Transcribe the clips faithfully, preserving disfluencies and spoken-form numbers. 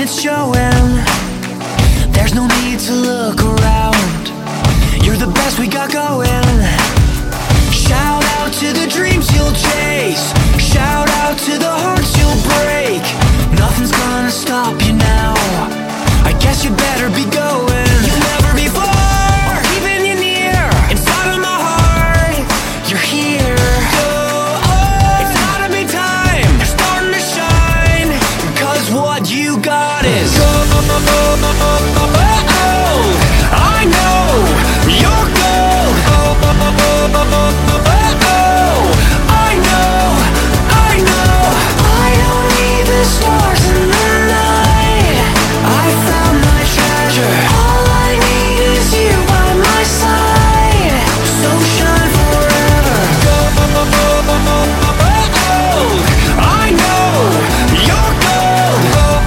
it's showing. There's no need to look around. You're the best we got going. Shout out to the dreams you'll chase. Shout out to the hearts you'll break. Nothing's gonna stop you now. I guess you better be going. You'll never be far, or even you near. Inside of my heart, you're here. Oh, oh, it's gotta be time. You're starting to shine. Cause what you got is gold. Oh, I know you're gold. Oh, I know, I know. I don't need the stars in the night. I found my treasure. All I need is you by my side. So shine forever. Gold. I know you're gold.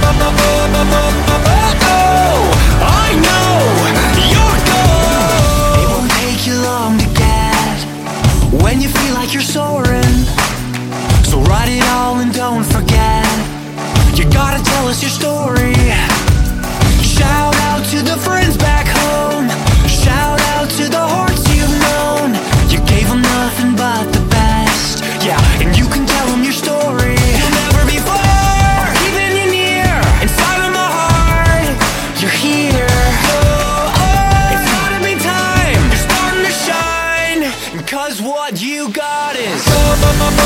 I know you're gold. It won't take you long to get when you feel like you're soaring. So write it all and don't forget. You gotta tell us your story. Shout out to the friends back home. Shout out to the hearts you've known. You gave them nothing but the best. Yeah, and you can tell them your story. You'll never be far, even you near. Inside of my heart, you're here. Oh, oh, it's gotta be time. You're starting to shine. Cause what you got is gold.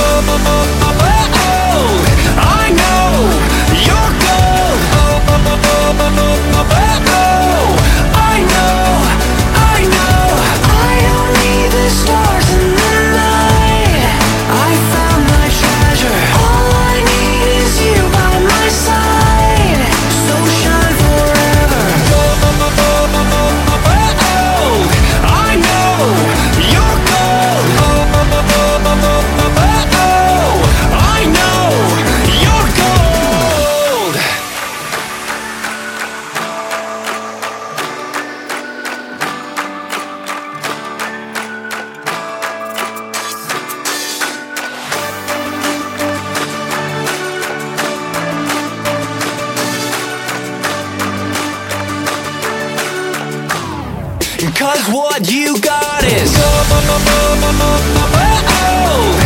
I know you're gold. I know, I know. I don't need the stars in the night. I found my treasure. All I need is you by my side. So shine forever. I know you're gold. I know you're gold. Cause what you got is gold.